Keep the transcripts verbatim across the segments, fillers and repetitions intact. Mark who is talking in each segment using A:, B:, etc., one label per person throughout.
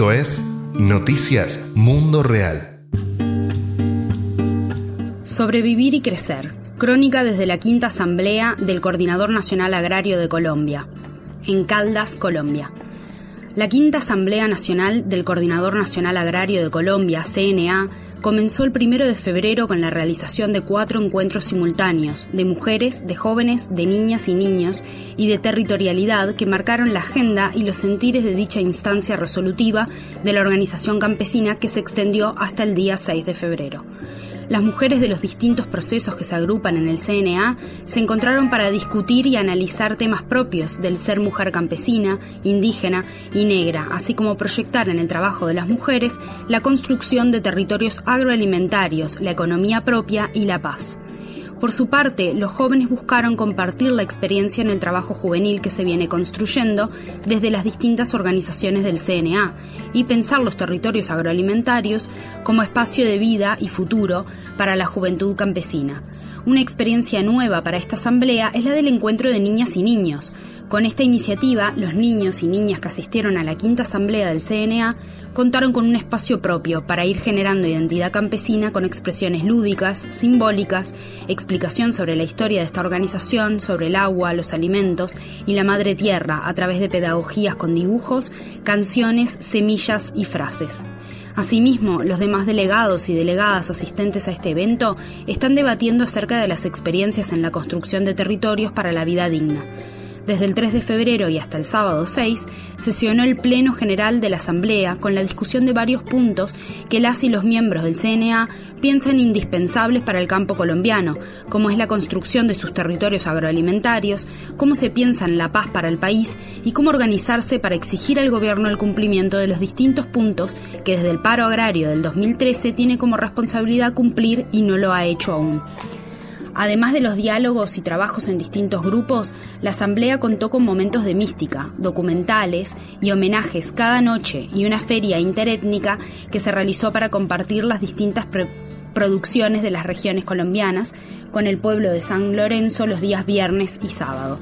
A: Esto es Noticias Mundo Real.
B: Sobrevivir y crecer. Crónica desde la quinta asamblea del Coordinador Nacional Agrario de Colombia, en Caldas, Colombia. La quinta Asamblea Nacional del Coordinador Nacional Agrario de Colombia, C N A, comenzó el primero de febrero con la realización de cuatro encuentros simultáneos de mujeres, de jóvenes, de niñas y niños y de territorialidad que marcaron la agenda y los sentires de dicha instancia resolutiva de la organización campesina que se extendió hasta el día seis de febrero. Las mujeres de los distintos procesos que se agrupan en el C N A se encontraron para discutir y analizar temas propios del ser mujer campesina, indígena y negra, así como proyectar en el trabajo de las mujeres la construcción de territorios agroalimentarios, la economía propia y la paz. Por su parte, los jóvenes buscaron compartir la experiencia en el trabajo juvenil que se viene construyendo desde las distintas organizaciones del C N A y pensar los territorios agroalimentarios como espacio de vida y futuro para la juventud campesina. Una experiencia nueva para esta asamblea es la del encuentro de niñas y niños. Con esta iniciativa, los niños y niñas que asistieron a la quinta asamblea del C N A contaron con un espacio propio para ir generando identidad campesina con expresiones lúdicas, simbólicas, explicación sobre la historia de esta organización, sobre el agua, los alimentos y la madre tierra a través de pedagogías con dibujos, canciones, semillas y frases. Asimismo, los demás delegados y delegadas asistentes a este evento están debatiendo acerca de las experiencias en la construcción de territorios para la vida digna. Desde el tres de febrero y hasta el sábado seis, sesionó el Pleno General de la Asamblea con la discusión de varios puntos que las y los miembros del C N A piensan indispensables para el campo colombiano, como es la construcción de sus territorios agroalimentarios, cómo se piensa en la paz para el país y cómo organizarse para exigir al gobierno el cumplimiento de los distintos puntos que desde el paro agrario del dos mil trece tiene como responsabilidad cumplir y no lo ha hecho aún. Además de los diálogos y trabajos en distintos grupos, la asamblea contó con momentos de mística, documentales y homenajes cada noche y una feria interétnica que se realizó para compartir las distintas pre- producciones de las regiones colombianas con el pueblo de San Lorenzo los días viernes y sábado.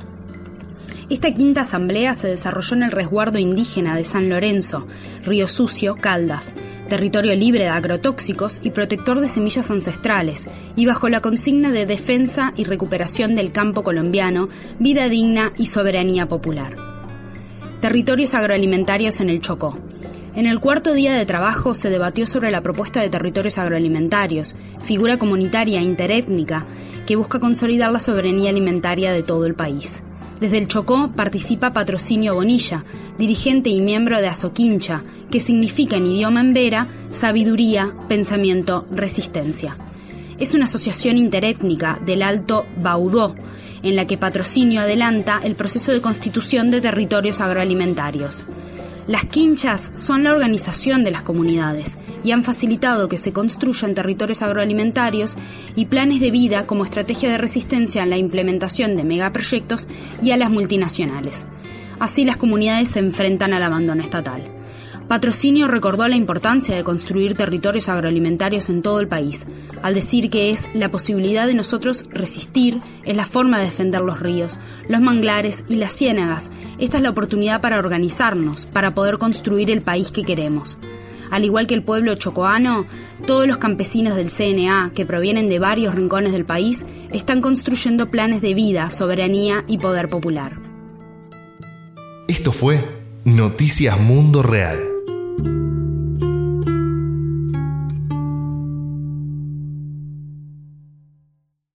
B: Esta quinta asamblea se desarrolló en el resguardo indígena de San Lorenzo, Río Sucio, Caldas, territorio libre de agrotóxicos y protector de semillas ancestrales, y bajo la consigna de defensa y recuperación del campo colombiano, vida digna y soberanía popular. Territorios agroalimentarios en el Chocó. En el cuarto día de trabajo se debatió sobre la propuesta de territorios agroalimentarios, figura comunitaria interétnica que busca consolidar la soberanía alimentaria de todo el país. Desde el Chocó participa Patrocinio Bonilla, dirigente y miembro de Azoquincha, que significa en idioma embera sabiduría, pensamiento, resistencia. Es una asociación interétnica del Alto Baudó, en la que Patrocinio adelanta el proceso de constitución de territorios agroalimentarios. Las quinchas son la organización de las comunidades y han facilitado que se construyan territorios agroalimentarios y planes de vida como estrategia de resistencia a la implementación de megaproyectos y a las multinacionales. Así las comunidades se enfrentan al abandono estatal. Patrocinio recordó la importancia de construir territorios agroalimentarios en todo el país, al decir que es la posibilidad de nosotros resistir, es la forma de defender los ríos, los manglares y las ciénagas. Esta es la oportunidad para organizarnos, para poder construir el país que queremos. Al igual que el pueblo chocoano, todos los campesinos del C N A, que provienen de varios rincones del país, están construyendo planes de vida, soberanía y poder popular.
A: Esto fue Noticias Mundo Real.